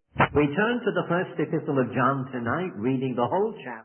We turn to the first epistle of John tonight, reading the whole chapter.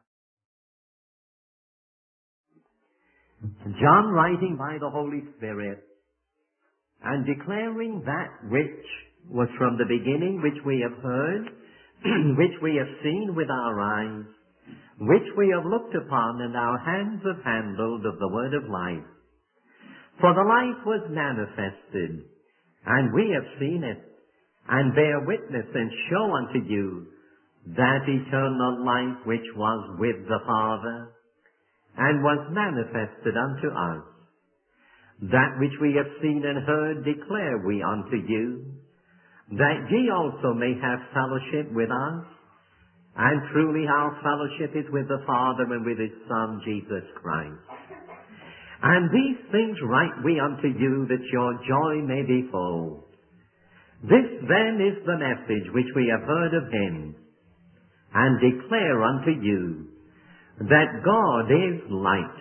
John writing by the Holy Spirit and declaring that which was from the beginning, which we have heard, which we have seen with our eyes, which we have looked upon and our hands have handled of the word of life. For the life was manifested, and we have seen it, and bear witness and show unto you that eternal life which was with the Father, and was manifested unto us. That which we have seen and heard declare we unto you, that ye also may have fellowship with us. And truly our fellowship is with the Father and with His Son, Jesus Christ. And these things write we unto you, that your joy may be full. This then is the message which we have heard of Him, and declare unto you, that God is light,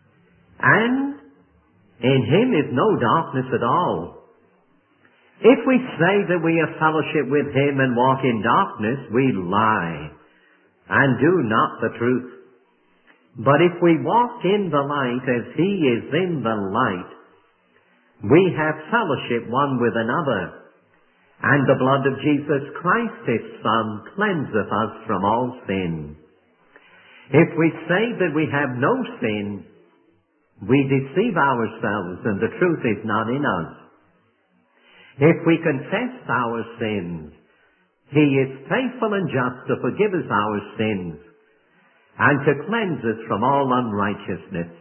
and in Him is no darkness at all. If we say that we have fellowship with Him and walk in darkness, we lie, and do not the truth. But if we walk in the light as He is in the light, we have fellowship one with another, and the blood of Jesus Christ, His Son, cleanseth us from all sin. If we say that we have no sin, we deceive ourselves, and the truth is not in us. If we confess our sins, He is faithful and just to forgive us our sins, and to cleanse us from all unrighteousness.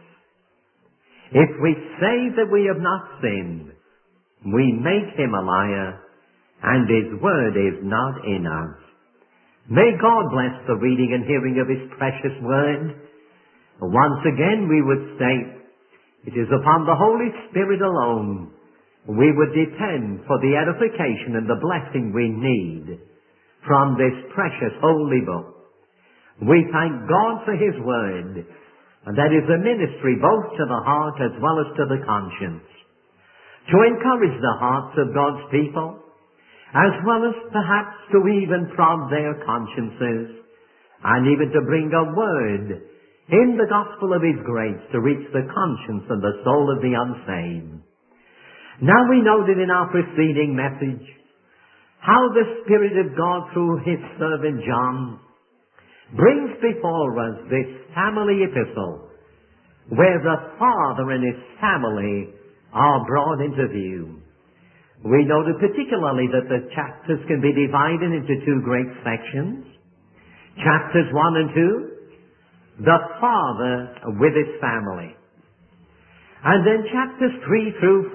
If we say that we have not sinned, we make Him a liar, and His word is not in us. May God bless the reading and hearing of His precious word. Once again we would say, it is upon the Holy Spirit alone we would depend for the edification and the blessing we need from this precious holy book. We thank God for His word, and that is a ministry both to the heart as well as to the conscience, to encourage the hearts of God's people, as well as perhaps to even prod their consciences, and even to bring a word in the gospel of His grace to reach the conscience and the soul of the unsaved. Now we noted in our preceding message how the Spirit of God through His servant John brings before us this family epistle, where the Father and His family are brought into view. We noted particularly that the chapters can be divided into two great sections. Chapters 1 and 2, the Father with His family. And then chapters 3 through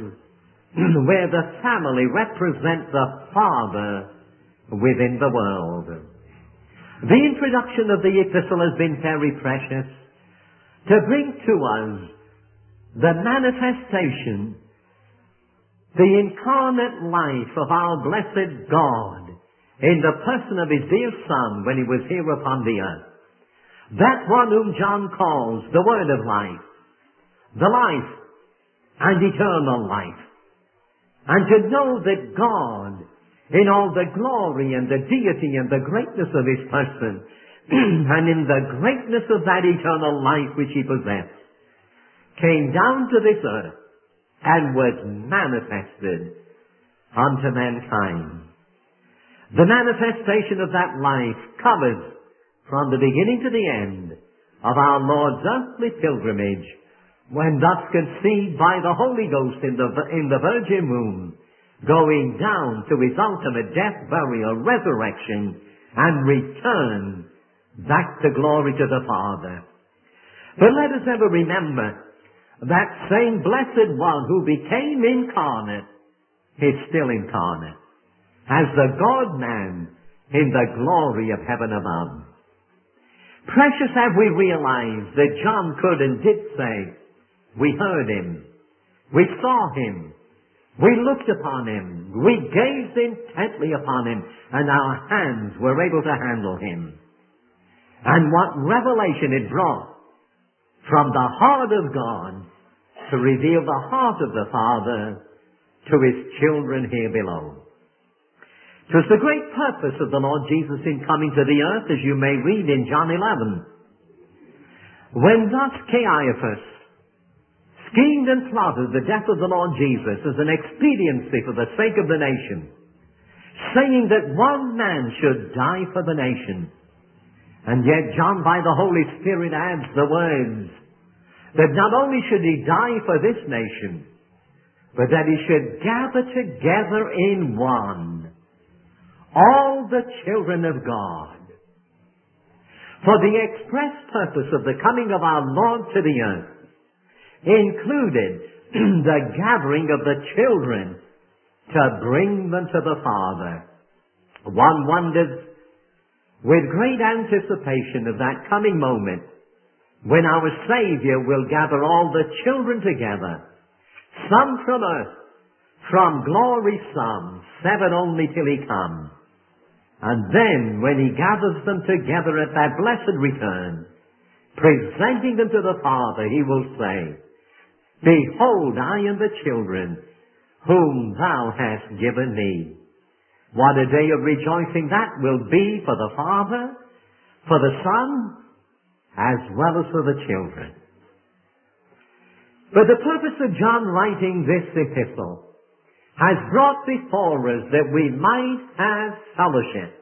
5, where the family represents the Father within the world. The introduction of the epistle has been very precious to bring to us the manifestation, the incarnate life of our blessed God in the person of His dear Son when He was here upon the earth. That one whom John calls the Word of Life, the life and eternal life. And to know that God, in all the glory and the deity and the greatness of His person, and in the greatness of that eternal life which He possessed, came down to this earth and was manifested unto mankind. The manifestation of that life covers from the beginning to the end of our Lord's earthly pilgrimage, when thus conceived by the Holy Ghost in the Virgin womb, going down to His ultimate death, burial, resurrection, and return back to glory to the Father. But let us ever remember that same blessed one who became incarnate is still incarnate, as the God-man in the glory of heaven above. Precious have we realized that John could and did say, we heard Him, we saw Him, we looked upon Him, we gazed intently upon Him, and our hands were able to handle Him. And what revelation it brought from the heart of God to reveal the heart of the Father to His children here below. It was the great purpose of the Lord Jesus in coming to the earth, as you may read in John 11. When thus Caiaphas schemed and plotted the death of the Lord Jesus as an expediency for the sake of the nation, saying that one man should die for the nation. And yet John by the Holy Spirit adds the words that not only should he die for this nation, but that he should gather together in one all the children of God, for the express purpose of the coming of our Lord to the earth included the gathering of the children to bring them to the Father. One wonders with great anticipation of that coming moment when our Savior will gather all the children together, some from earth, from glory some, seven only till he come. And then, when he gathers them together at that blessed return, presenting them to the Father, he will say, Behold, I am the children whom thou hast given me. What a day of rejoicing that will be for the Father, for the Son, as well as for the children. But the purpose of John writing this epistle has brought before us that we might have fellowship,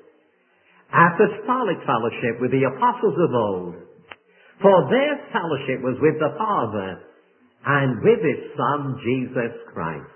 apostolic fellowship with the apostles of old. For their fellowship was with the Father and with His Son, Jesus Christ.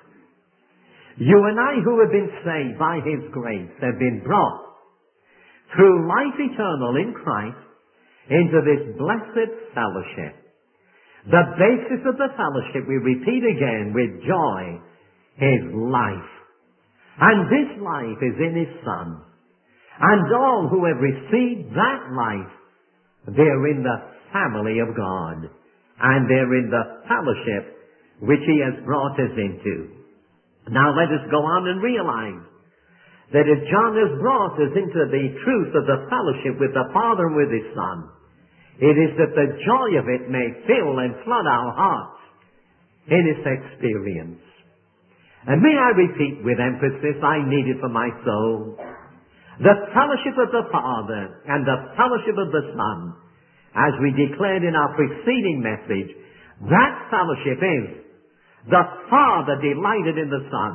You and I who have been saved by His grace have been brought through life eternal in Christ into this blessed fellowship. The basis of the fellowship, we repeat again with joy, is life. And this life is in His Son. And all who have received that life, they're in the family of God. And they're in the fellowship which He has brought us into. Now let us go on and realize that as John has brought us into the truth of the fellowship with the Father and with His Son, it is that the joy of it may fill and flood our hearts in its experience. And may I repeat with emphasis, I need it for my soul, the fellowship of the Father and the fellowship of the Son, as we declared in our preceding message, that fellowship is the Father delighted in the Son,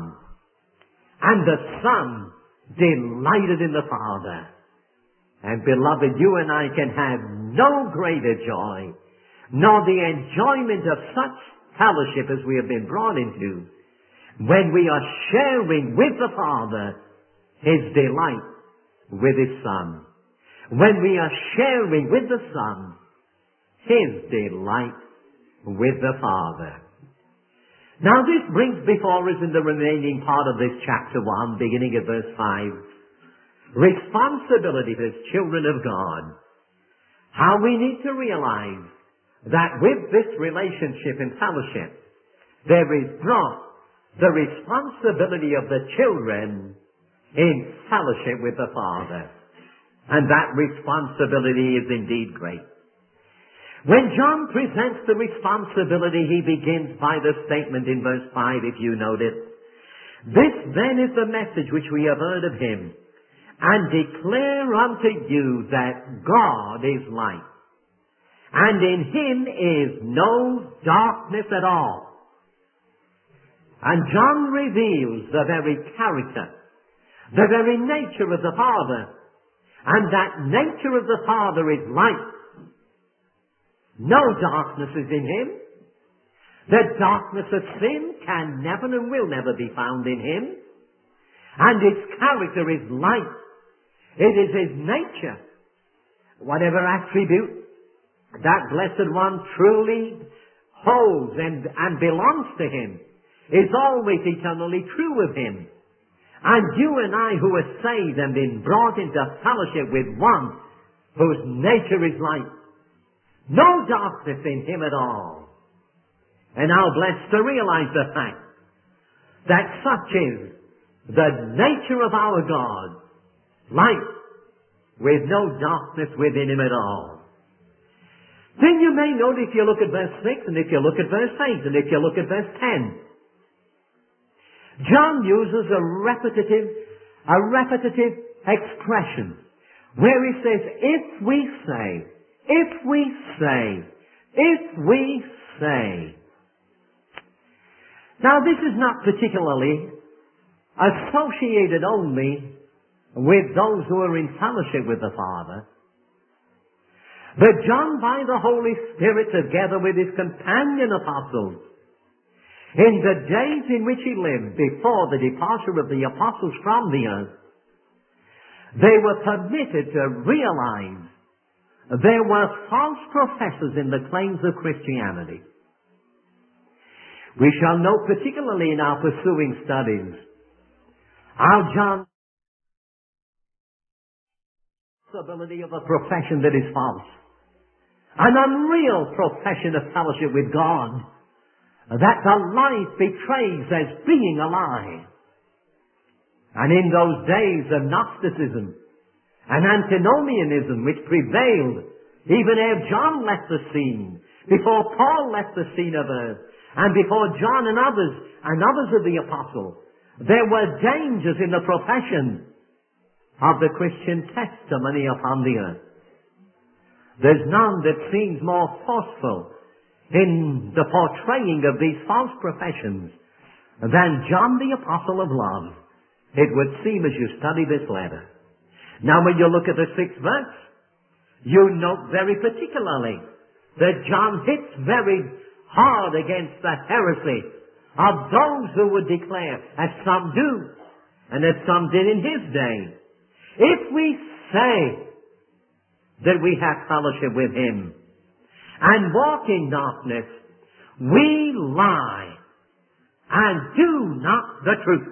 and the Son delighted in the Father. And beloved, you and I can have no greater joy, nor the enjoyment of such fellowship as we have been brought into, when we are sharing with the Father His delight with His Son. When we are sharing with the Son His delight with the Father. Now this brings before us in the remaining part of this chapter 1, beginning at verse 5, responsibility as children of God. How we need to realize that with this relationship and fellowship, there is brought the responsibility of the children in fellowship with the Father. And that responsibility is indeed great. When John presents the responsibility, he begins by the statement in verse 5, if you notice, This then is the message which we have heard of Him, and declare unto you that God is light, and in Him is no darkness at all. And John reveals the very character, the very nature of the Father, and that nature of the Father is light. No darkness is in Him. The darkness of sin can never and will never be found in Him. And His character is light. It is His nature. Whatever attribute that Blessed One truly holds and belongs to Him is always eternally true of Him. And you and I who are saved and been brought into fellowship with One whose nature is light, no darkness in Him at all. And how blessed to realize the fact that such is the nature of our God, light, with no darkness within Him at all. Then you may note, if you look at verse 6, and if you look at verse 8, and if you look at verse 10, John uses a repetitive a repetitive expression where he says, if we say, if we say, if we say. Now this is not particularly associated only with those who are in fellowship with the Father, but John, by the Holy Spirit, together with his companion apostles, in the days in which he lived before the departure of the apostles from the earth, they were permitted to realize there were false professors in the claims of Christianity. We shall note particularly in our pursuing studies how John possibility of a profession that is false, an unreal profession of fellowship with God, that the life betrays as being a lie. And in those days of Gnosticism and antinomianism which prevailed even ere John left the scene, before Paul left the scene of earth, and before John and others of the apostles, there were dangers in the profession of the Christian testimony upon the earth. There's none that seems more forceful in the portraying of these false professions than John the Apostle of Love. It would seem as you study this letter. Now when you look at the 6th verse, you note very particularly that John hits very hard against the heresy of those who would declare, as some do, and as some did in his day, if we say that we have fellowship with him and walk in darkness, we lie and do not the truth.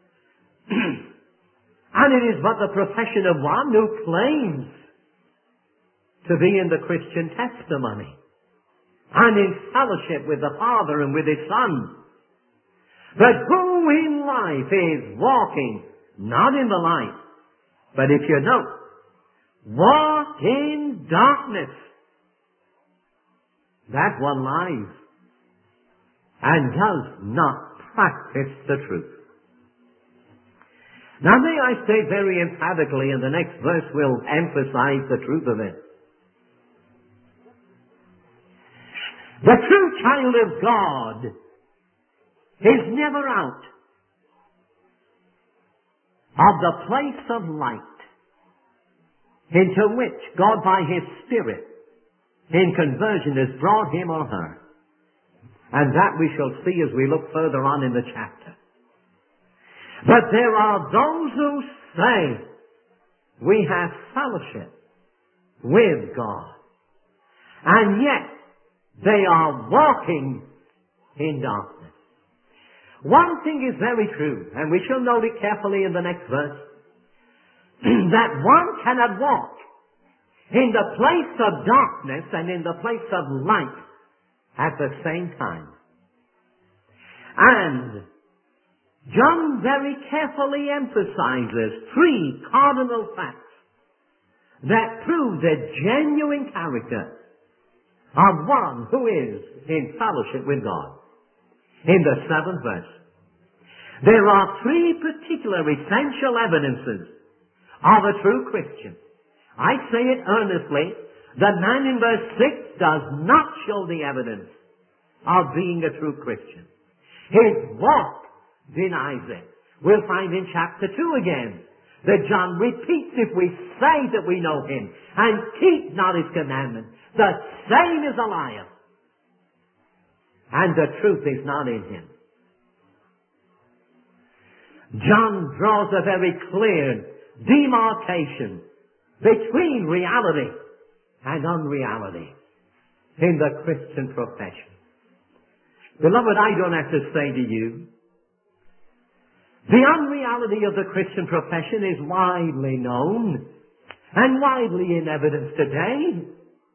And it is but the profession of one who claims to be in the Christian testimony and in fellowship with the Father and with His Son, but who in life is walking not in the light, but if you note, walk in darkness. That one lies and does not practice the truth. Now may I say very emphatically, and the next verse will emphasize the truth of it. The true child of God is never out of the place of light into which God by His Spirit in conversion has brought him or her. And that we shall see as we look further on in the chapter. But there are those who say we have fellowship with God, and yet they are walking in darkness. One thing is very true, and we shall note it carefully in the next verse, that one cannot walk in the place of darkness and in the place of light at the same time. And John very carefully emphasizes 3 cardinal facts that prove the genuine character of one who is in fellowship with God. In the 7th verse, there are 3 particular essential evidences of a true Christian. I say it earnestly, the man in verse 6 does not show the evidence of being a true Christian. His walk denies it. We'll find in chapter 2 again that John repeats, if we say that we know him and keep not his commandments, the same is a liar, and the truth is not in him. John draws a very clear demarcation between reality and unreality in the Christian profession. Beloved, I don't have to say to you, the unreality of the Christian profession is widely known and widely in evidence today.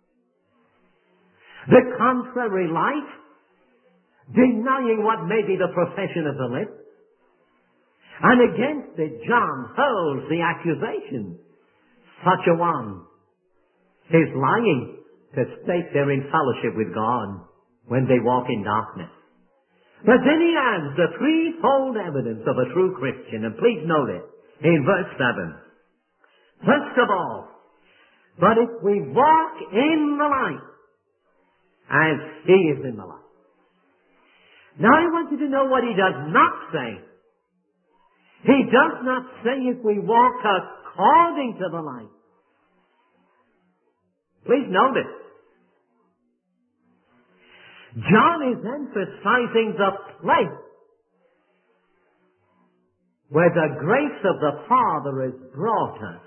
The contrary life, denying what may be the profession of the lips, and against it John hurls the accusation. Such a one is lying to state they're in fellowship with God when they walk in darkness. But then he adds the 3-fold evidence of a true Christian, and please note it. in verse 7. First of all, but if we walk in the light, as He is in the light. Now I want you to know what He does not say. He does not say if we walk according to the light. Please notice. John is emphasizing the place where the grace of the Father has brought us.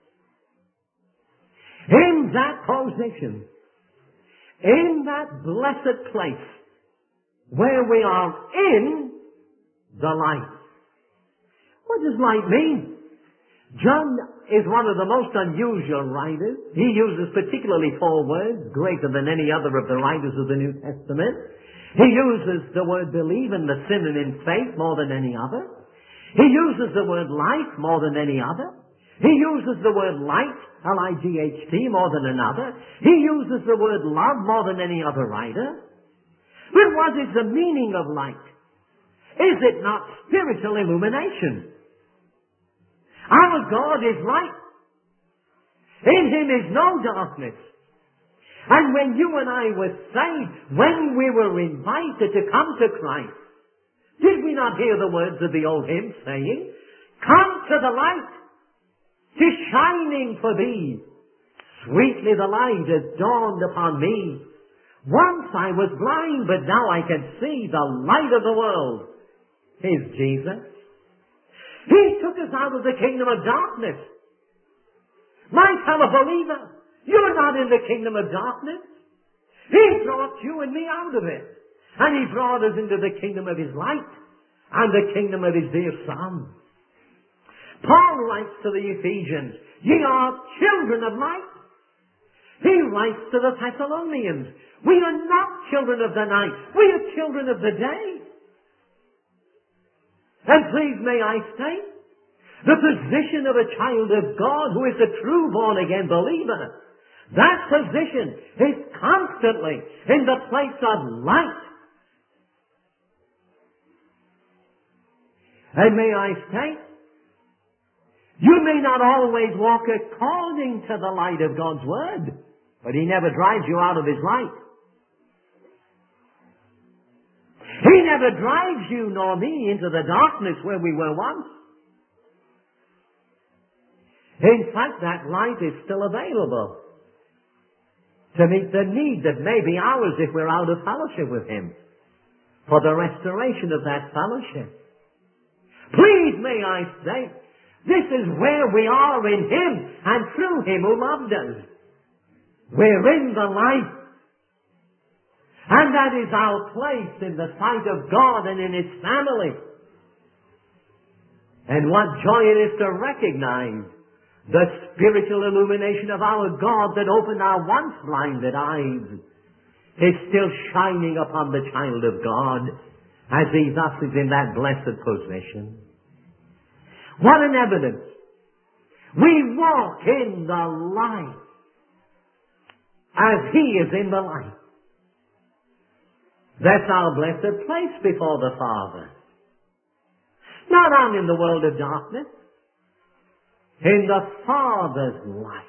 In that position, in that blessed place, where we are in the light. What does light mean? John is one of the most unusual writers. He uses particularly 4 words, greater than any other of the writers of the New Testament. He uses the word believe and the synonym faith more than any other. He uses the word life more than any other. He uses the word light, L-I-G-H-T, more than another. He uses the word love more than any other writer. But what is the meaning of light? Is it not spiritual illumination? Our God is light. In Him is no darkness. And when you and I were saved, when we were invited to come to Christ, did we not hear the words of the old hymn saying, "Come to the light, 'tis shining for thee. Sweetly the light has dawned upon me. Once I was blind, but now I can see the light of the world is Jesus." He took us out of the kingdom of darkness. My fellow believer, you're not in the kingdom of darkness. He brought you and me out of it. And He brought us into the kingdom of His light and the kingdom of His dear Son. Paul writes to the Ephesians, "Ye are children of light." He writes to the Thessalonians, "We are not children of the night. We are children of the day." And please may I state, the position of a child of God who is a true born-again believer, that position is constantly in the place of light. And may I state, you may not always walk according to the light of God's Word, but He never drives you out of His light. He never drives you nor me into the darkness where we were once. In fact, that light is still available to meet the need that may be ours if we're out of fellowship with Him, for the restoration of that fellowship. Please may I say, this is where we are in Him and through Him who loved us. We're in the light. And that is our place in the sight of God and in His family. And what joy it is to recognize the spiritual illumination of our God that opened our once blinded eyes is still shining upon the child of God as he thus is in that blessed position. What an evidence! We walk in the light as He is in the light. That's our blessed place before the Father. Not on in the world of darkness, in the Father's light.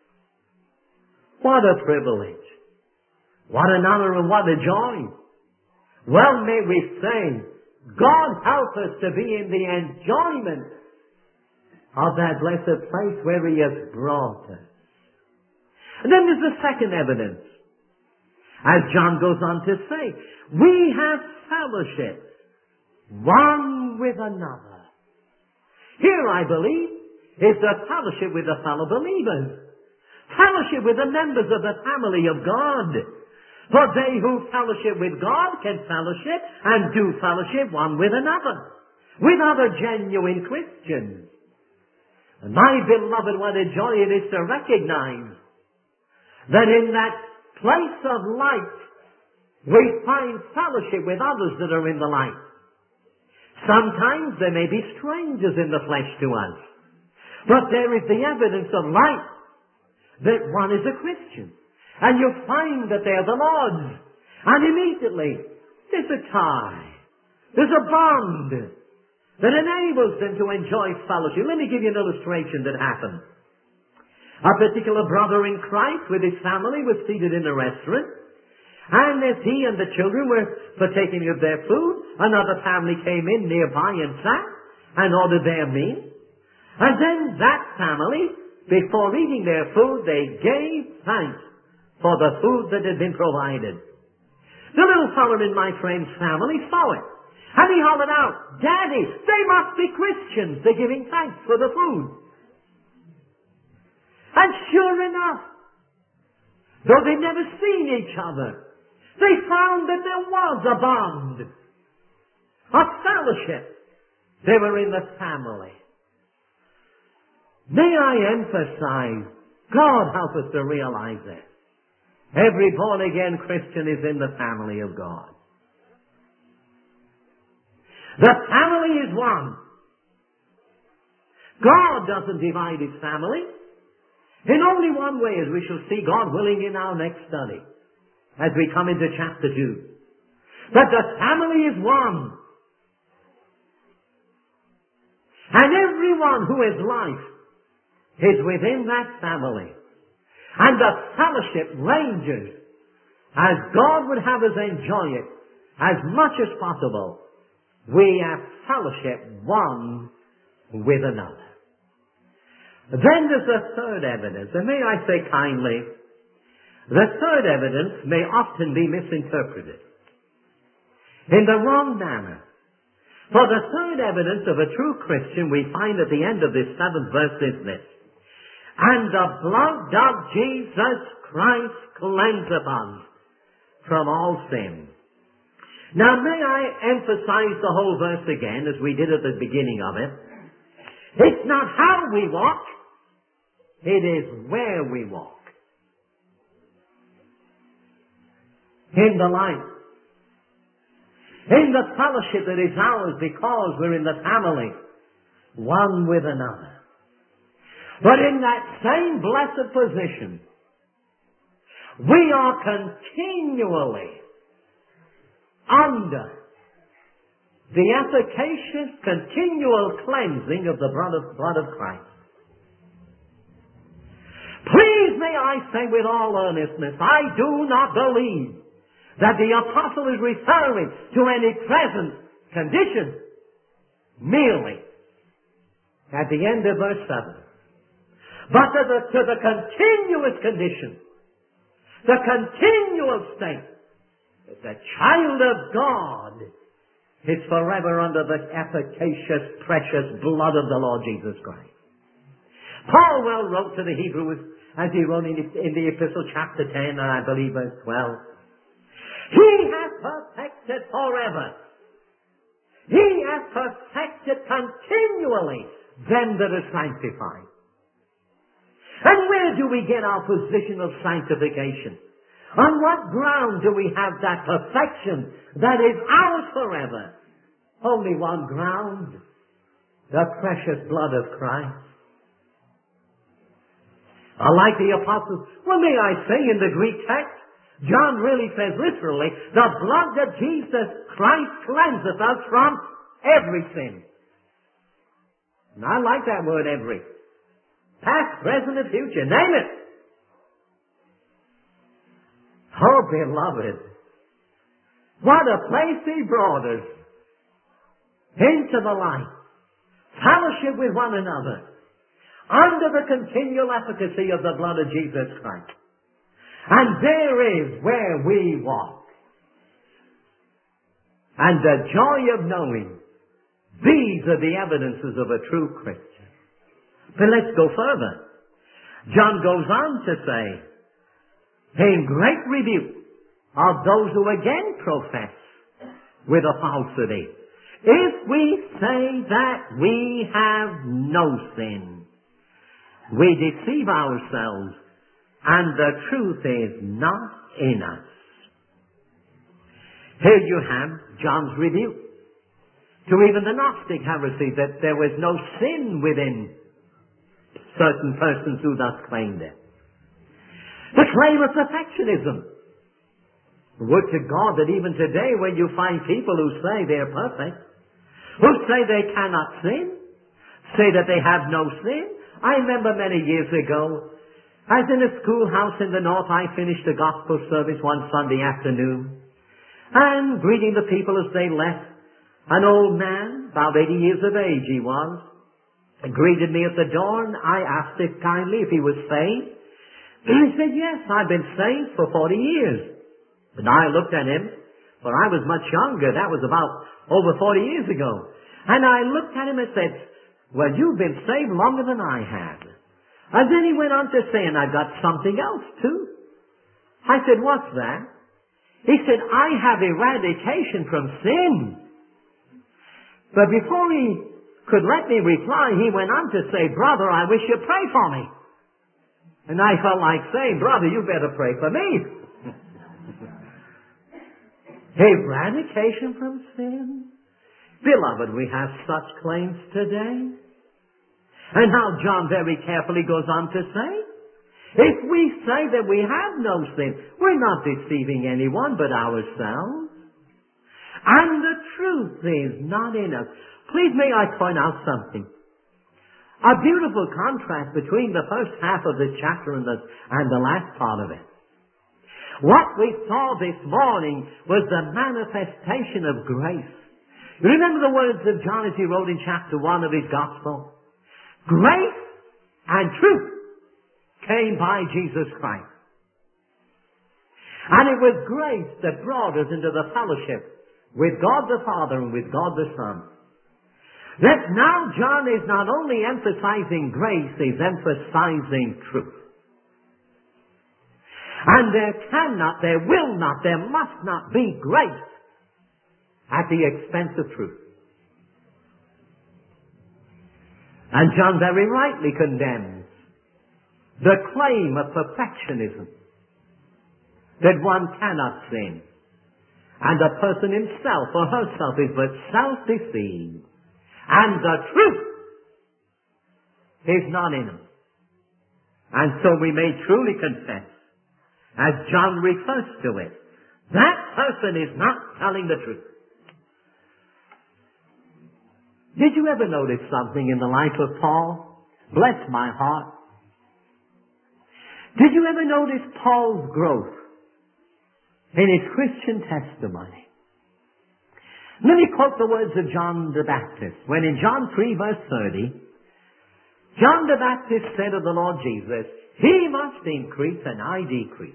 What a privilege! What an honor and what a joy! Well may we say, God help us to be in the enjoyment of that blessed place where He has brought us. And then there's the second evidence. As John goes on to say, we have fellowship one with another. Here, I believe, is the fellowship with the fellow believers. Fellowship with the members of the family of God. For they who fellowship with God can fellowship and do fellowship one with another, with other genuine Christians. And my beloved, what a joy it is to recognize that in that place of light we find fellowship with others that are in the light. Sometimes there may be strangers in the flesh to us, but there is the evidence of light that one is a Christian. And you find that they are the Lord's. And immediately, there's a tie. There's a bond. that enables them to enjoy fellowship. Let me give you an illustration that happened. A particular brother in Christ with his family was seated in a restaurant, and as he and the children were partaking of their food, another family came in nearby and sat and ordered their meal. And then that family, before eating their food, they gave thanks for the food that had been provided. The little fellow in my friend's family saw it, and he hollered out, "Daddy, they must be Christians. They're giving thanks for the food." And sure enough, though they'd never seen each other, they found that there was a bond, a fellowship. They were in the family. May I emphasize, God help us to realize this. Every born-again Christian is in the family of God. The family is one. God doesn't divide His family. In only one way, as we shall see, God willing, in our next study, as we come into chapter 2. That the family is one. And everyone who has life is within that family. And the fellowship ranges as God would have us enjoy it as much as possible. We have fellowship one with another. Then there's a third evidence, and may I say kindly, the third evidence may often be misinterpreted in the wrong manner. For the third evidence of a true Christian we find at the end of this 7th verse is this: "And the blood of Jesus Christ cleanseth us from all sin." Now may I emphasize the whole verse again, as we did at the beginning of it. It's not how we walk, it is where we walk. In the light. In the fellowship that is ours because we're in the family, one with another. But in that same blessed position, we are continually under the efficacious, continual cleansing of the blood of Christ. Please may I say with all earnestness, I do not believe that the apostle is referring to any present condition merely at the end of verse 7. But to the continuous condition, the continual state, that the child of God is forever under the efficacious, precious blood of the Lord Jesus Christ. Paul well wrote to the Hebrews, as he wrote in the epistle chapter 10, and I believe verse 12, "He hath perfected forever. He hath perfected continually them that are sanctified." And where do we get our position of sanctification? On what ground do we have that perfection that is ours forever? Only one ground: the precious blood of Christ. Like the apostles, well, may I say in the Greek text, John really says literally, the blood of Jesus Christ cleanseth us from every sin. And I like that word, every. Past, present, and future. Name it. Oh, beloved, what a place He brought us into the light. Fellowship with one another under the continual efficacy of the blood of Jesus Christ. And there is where we walk. And the joy of knowing these are the evidences of a true Christian. But let's go further. John goes on to say, in great rebuke of those who again profess with a falsity, if we say that we have no sin, we deceive ourselves, and the truth is not in us. Here you have John's rebuke to even the Gnostic heresy that there was no sin within certain persons who thus claimed it. The claim of perfectionism. Would to God that even today when you find people who say they're perfect, who say they cannot sin, say that they have no sin. I remember many years ago, as in a schoolhouse in the north, I finished a gospel service one Sunday afternoon, and greeting the people as they left, an old man, about 80 years of age he was, greeted me at the door, and I asked him kindly if he was saved. And he said, yes, I've been saved for 40 years. And I looked at him, for I was much younger. That was about over 40 years ago. And I looked at him and said, well, you've been saved longer than I have. And then he went on to say, and I've got something else too. I said, what's that? He said, I have eradication from sin. But before he could let me reply, he went on to say, brother, I wish you'd pray for me. And I felt like saying, brother, you better pray for me. Eradication from sin? Beloved, we have such claims today. And how John very carefully goes on to say, if we say that we have no sin, we're not deceiving anyone but ourselves. And the truth is not in us. Please may I point out something. A beautiful contrast between the first half of this chapter and the last part of it. What we saw this morning was the manifestation of grace. You remember the words of John as he wrote in chapter 1 of his gospel? Grace and truth came by Jesus Christ. And it was grace that brought us into the fellowship with God the Father and with God the Son. That now John is not only emphasizing grace, he's emphasizing truth. And there must not be grace at the expense of truth. And John very rightly condemns the claim of perfectionism, that one cannot sin, and the person himself or herself is but self-deceived, and the truth is not in him. And so we may truly confess, as John refers to it, that person is not telling the truth. Did you ever notice something in the life of Paul? Bless my heart. Did you ever notice Paul's growth in his Christian testimony? Let me quote the words of John the Baptist, when in John 3 verse 30, John the Baptist said of the Lord Jesus, He must increase and I decrease.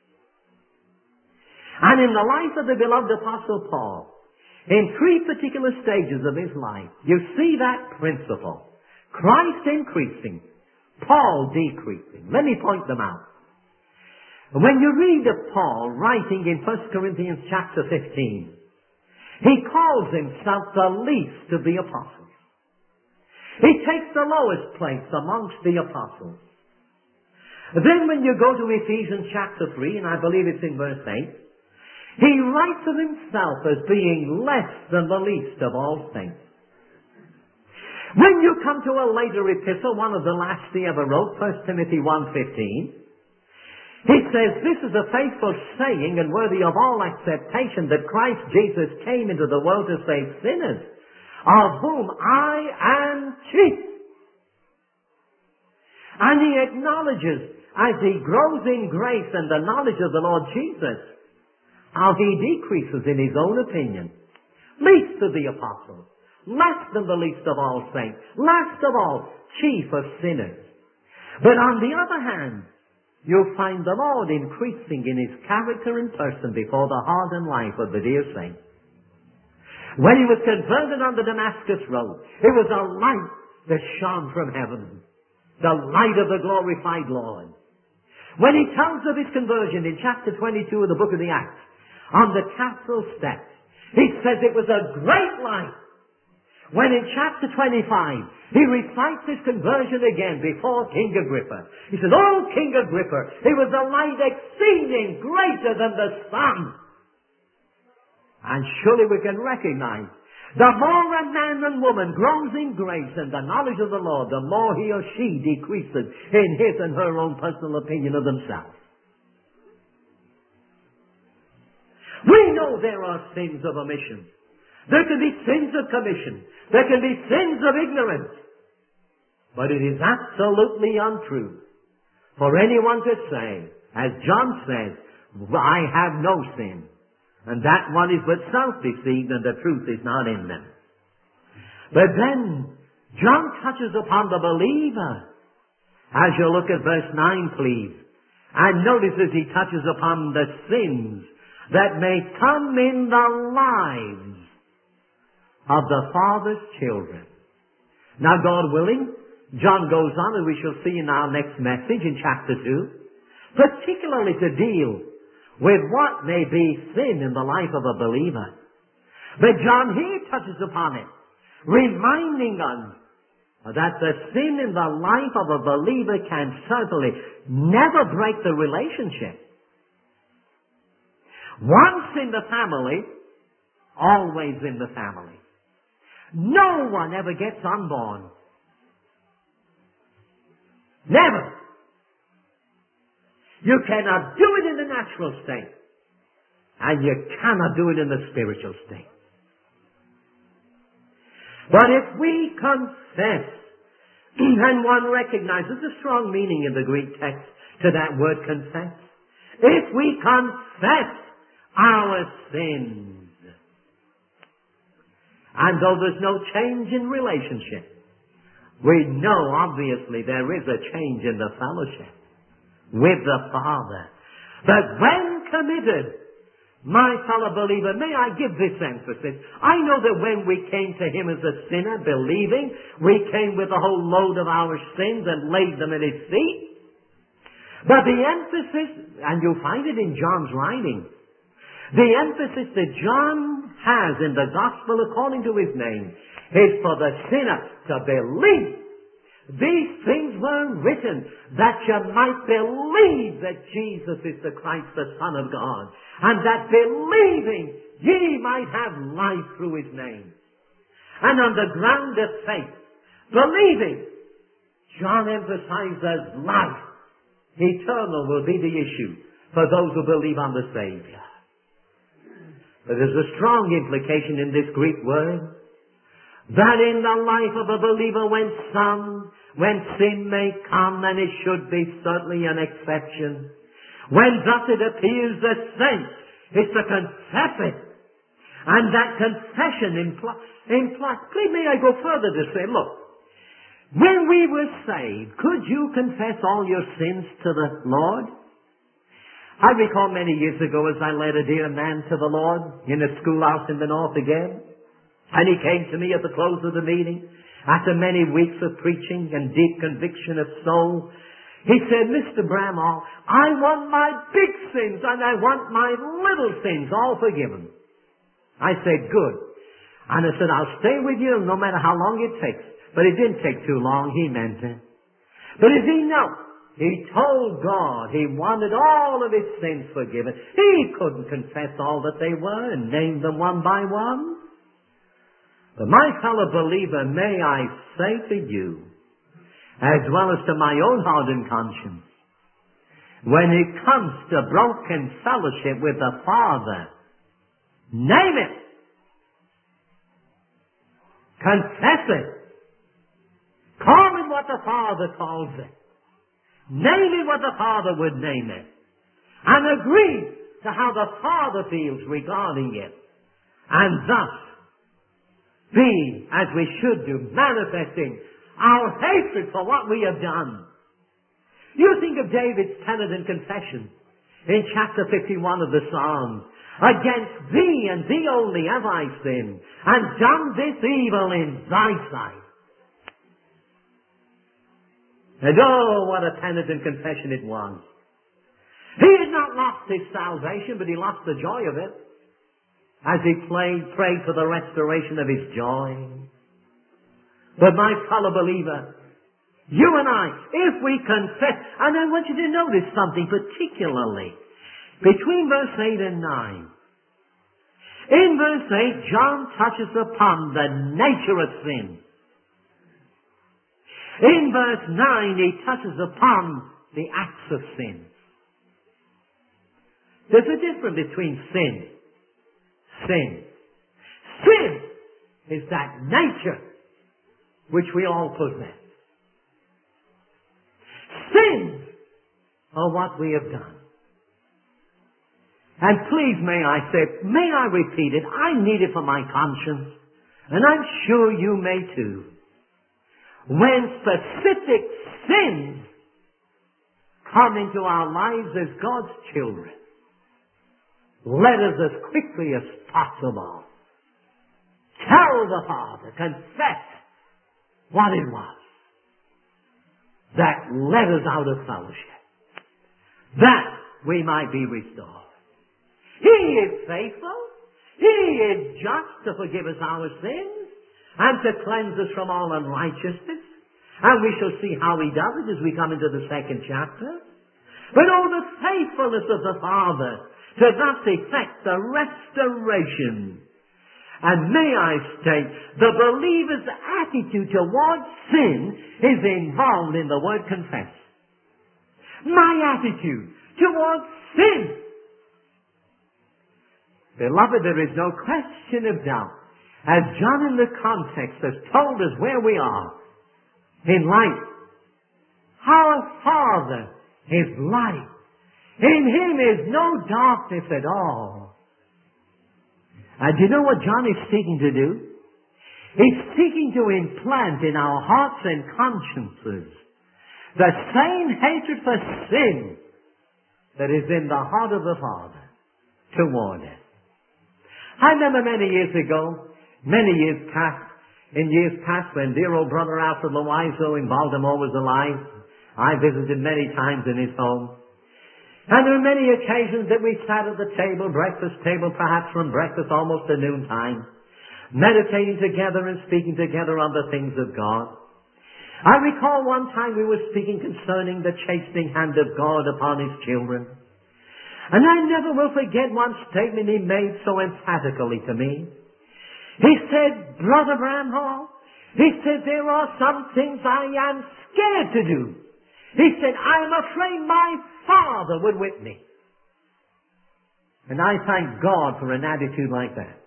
And in the life of the beloved Apostle Paul, in three particular stages of his life, you see that principle. Christ increasing, Paul decreasing. Let me point them out. When you read of Paul writing in 1 Corinthians chapter 15, he calls himself the least of the apostles. He takes the lowest place amongst the apostles. Then when you go to Ephesians chapter 3, and I believe it's in verse 8, he writes of himself as being less than the least of all saints. When you come to a later epistle, one of the last he ever wrote, 1 Timothy 1:15, he says, this is a faithful saying and worthy of all acceptation that Christ Jesus came into the world to save sinners, of whom I am chief. And he acknowledges, as he grows in grace and the knowledge of the Lord Jesus, how he decreases in his own opinion. Least of the apostles, less than the least of all saints, last of all, chief of sinners. But on the other hand, you'll find the Lord increasing in his character and person before the heart and life of the dear saint. When he was converted on the Damascus road, it was a light that shone from heaven, the light of the glorified Lord. When he tells of his conversion in chapter 22 of the book of the Acts, on the castle steps, he says it was a great light. When in chapter 25, he recites his conversion again before King Agrippa. He says, "Oh, King Agrippa, it was a light exceeding greater than the sun." And surely we can recognize, the more a man and woman grows in grace and the knowledge of the Lord, the more he or she decreases in his and her own personal opinion of themselves. We know there are sins of omission. There can be sins of commission. There can be sins of ignorance. But it is absolutely untrue for anyone to say, as John says, I have no sin. And that one is but self-deceived and the truth is not in them. But then John touches upon the believer. As you look at verse 9, please. And notice as he touches upon the sins that may come in the lives of the Father's children. Now, God willing, John goes on, and we shall see in our next message in chapter 2, particularly to deal with what may be sin in the life of a believer. But John here touches upon it, reminding us that the sin in the life of a believer can certainly never break the relationship. Once in the family, always in the family. No one ever gets unborn. Never. You cannot do it in the natural state. And you cannot do it in the spiritual state. But if we confess, and one recognizes a strong meaning in the Greek text to that word confess. If we confess our sins, and though there's no change in relationship, we know obviously there is a change in the fellowship with the Father. But when committed, my fellow believer, may I give this emphasis. I know that when we came to Him as a sinner, believing, we came with the whole load of our sins and laid them at His feet. But the emphasis, and you'll find it in John's writing, the emphasis that John has in the gospel according to his name is for the sinner to believe. These things were written that you might believe that Jesus is the Christ, the Son of God, and that believing ye might have life through His name. And on the ground of faith, believing, John emphasizes life. Eternal will be the issue for those who believe on the Savior. But there's a strong implication in this Greek word that in the life of a believer when sin may come, and it should be certainly an exception, when thus it appears the saint is to confess it, and that confession implies, please may I go further to say, look, when we were saved, could you confess all your sins to the Lord? I recall many years ago as I led a dear man to the Lord in a schoolhouse in the north again, and he came to me at the close of the meeting, after many weeks of preaching and deep conviction of soul. He said, Mr. Bramall, I want my big sins and I want my little sins all forgiven. I said, good. And I said, I'll stay with you no matter how long it takes. But it didn't take too long. He meant it. But as he know, he told God he wanted all of his sins forgiven. He couldn't confess all that they were and name them one by one. But my fellow believer, may I say to you, as well as to my own heart and conscience, when it comes to broken fellowship with the Father, name it. Confess it. Call it what the Father calls it. Name it what the Father would name it. And agree to how the Father feels regarding it. And thus, be, as we should do, manifesting our hatred for what we have done. You think of David's penitent confession in chapter 51 of the Psalms. Against thee and thee only have I sinned, and done this evil in thy sight. And oh, what a penitent confession it was. He had not lost his salvation, but he lost the joy of it as he prayed for the restoration of his joy. But my fellow believer, you and I, if we confess, and I want you to notice something particularly between verse 8 and 9. In verse 8, John touches upon the nature of sin. In verse 9, he touches upon the acts of sin. There's a difference between sin. sin is that nature which we all possess. Sins are what we have done. And please may I repeat it, I need it for my conscience, and I'm sure you may too. When specific sins come into our lives as God's children, let us as quickly as possible tell the Father, confess what it was that led us out of fellowship, that we might be restored. He is faithful. He is just to forgive us our sins and to cleanse us from all unrighteousness. And we shall see how He does it as we come into the second chapter. But oh, the faithfulness of the Father to thus effect the restoration. And may I state, the believer's attitude towards sin is involved in the word confess. My attitude towards sin. Beloved, there is no question of doubt, as John in the context has told us where we are in light. Our Father is light. In Him is no darkness at all. And do you know what John is seeking to do? He's seeking to implant in our hearts and consciences the same hatred for sin that is in the heart of the Father toward us. I remember many years past, when dear old brother Alfred Loiseau in Baltimore was alive, I visited many times in his home. And there were many occasions that we sat at the table, breakfast table, perhaps from breakfast almost to noontime, meditating together and speaking together on the things of God. I recall one time we were speaking concerning the chastening hand of God upon His children. And I never will forget one statement he made so emphatically to me. He said, Brother Bramhall, he said, there are some things I am scared to do. He said, I'm afraid my Father would whip me. And I thank God for an attitude like that.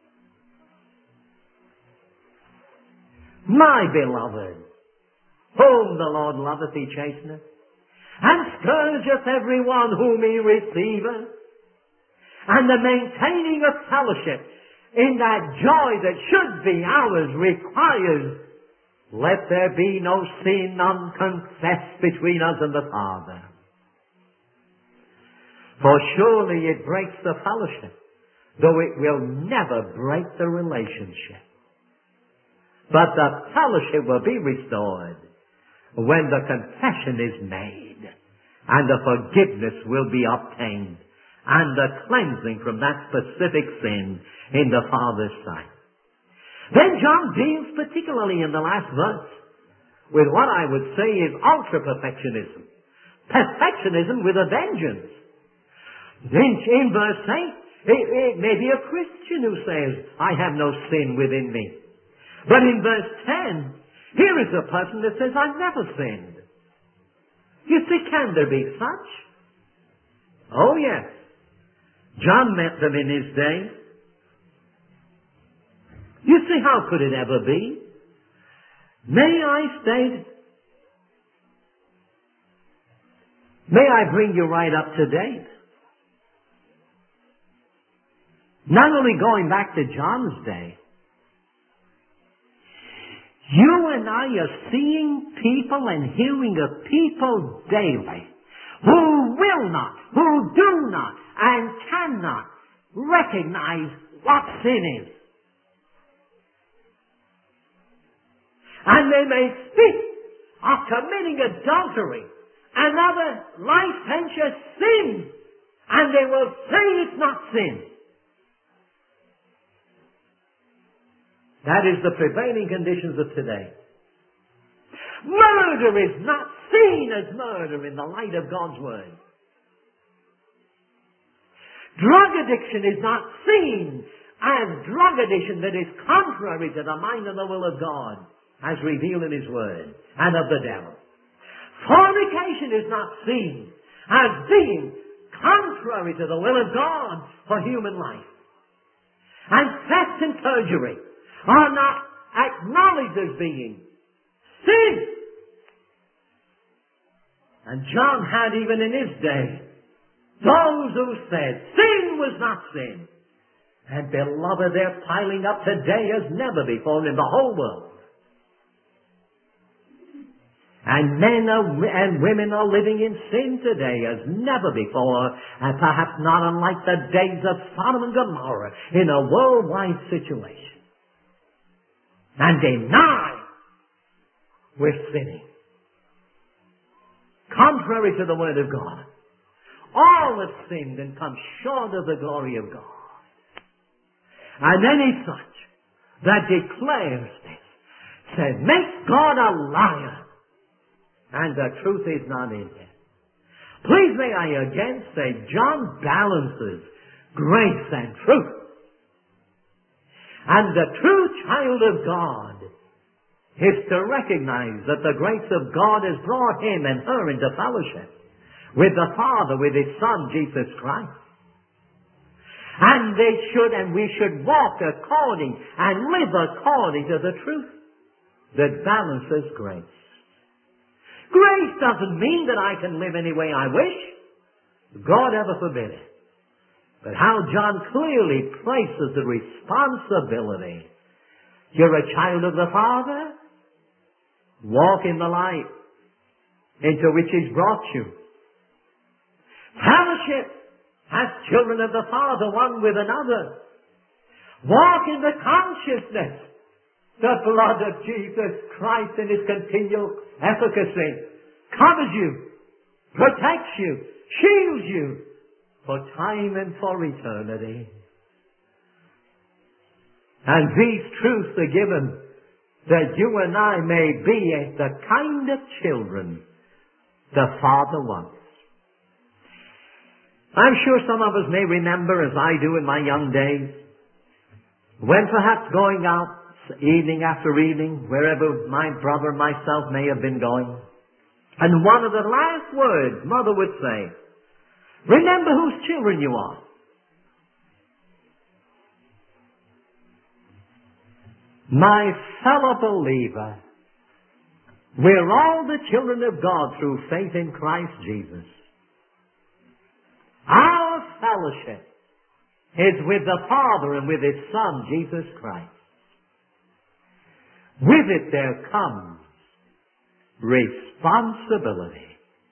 My beloved, whom the Lord loveth, He chasteneth, and scourgeth every one whom He receiveth. And the maintaining of fellowship in that joy that should be ours requires, let there be no sin unconfessed between us and the Father. For surely it breaks the fellowship, though it will never break the relationship. But the fellowship will be restored when the confession is made, and the forgiveness will be obtained, and the cleansing from that specific sin in the Father's sight. Then John deals particularly in the last verse with what I would say is ultra-perfectionism. Perfectionism with a vengeance. In verse 8, it may be a Christian who says, I have no sin within me. But in verse 10, here is a person that says, I've never sinned. You see, can there be such? Oh, yes. John met them in his day. You see, how could it ever be? May I bring you right up to date? Not only going back to John's day, you and I are seeing people and hearing of people daily who will not, who do not, and cannot recognize what sin is. And they may speak of committing adultery and other licentious sins, and they will say it's not sin. That is the prevailing conditions of today. Murder is not seen as murder in the light of God's Word. Drug addiction is not seen as drug addiction that is contrary to the mind and the will of God, as revealed in His Word, and of the devil. Fornication is not seen as being contrary to the will of God for human life. And theft and perjury are not acknowledged as being sin. And John had even in his day those who said sin was not sin. And beloved, they're piling up today as never before in the whole world. And men and women are living in sin today as never before, and perhaps not unlike the days of Sodom and Gomorrah in a worldwide situation. And deny we're sinning. Contrary to the Word of God. All have sinned and come short of the glory of God. And any such that declares this says, make God a liar, and the truth is not in him. Please may I again say, John balances grace and truth. And the true child of God is to recognize that the grace of God has brought him and her into fellowship with the Father, with His Son, Jesus Christ. And we should walk according and live according to the truth that balances grace. Grace doesn't mean that I can live any way I wish. God ever forbid it. But how John clearly places the responsibility. You're a child of the Father. Walk in the light into which He's brought you. Fellowship as children of the Father one with another. Walk in the consciousness the blood of Jesus Christ in His continual efficacy covers you, protects you, shields you for time and for eternity. And these truths are given that you and I may be the kind of children the Father wants. I'm sure some of us may remember, as I do in my young days, when perhaps going out evening after evening, wherever my brother and myself may have been going, and one of the last words Mother would say, remember whose children you are. My fellow believer, we're all the children of God through faith in Christ Jesus. Our fellowship is with the Father and with His Son, Jesus Christ. With it there comes responsibility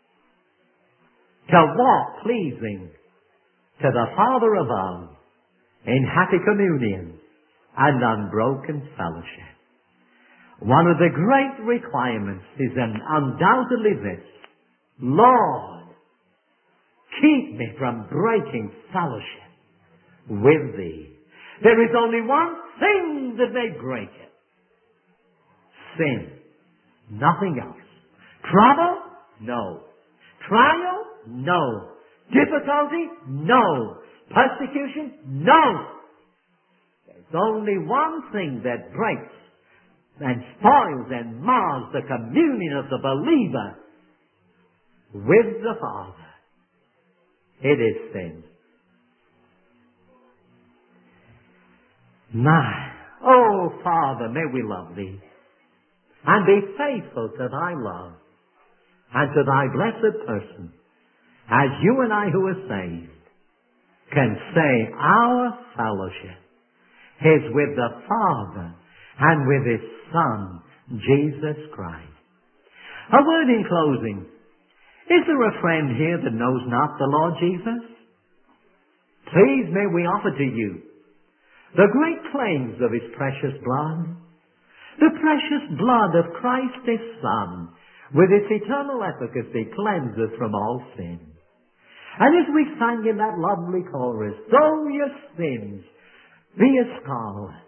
to walk pleasing to the Father above in happy communion and unbroken fellowship. One of the great requirements is undoubtedly this: Lord, keep me from breaking fellowship with Thee. There is only one thing that may break it: sin. Nothing else. Trouble? No. Trial? No. Difficulty? No. Persecution? No. There's only one thing that breaks and spoils and mars the communion of the believer with the Father. It is sin. Oh Father, may we love Thee and be faithful to Thy love and to Thy blessed person, as you and I who are saved can say our fellowship is with the Father and with His Son, Jesus Christ. A word in closing. Is there a friend here that knows not the Lord Jesus? Please may we offer to you the great claims of His precious blood. The precious blood of Christ His Son, with its eternal efficacy, cleanses from all sin. And as we sang in that lovely chorus, though your sins be as scarlet,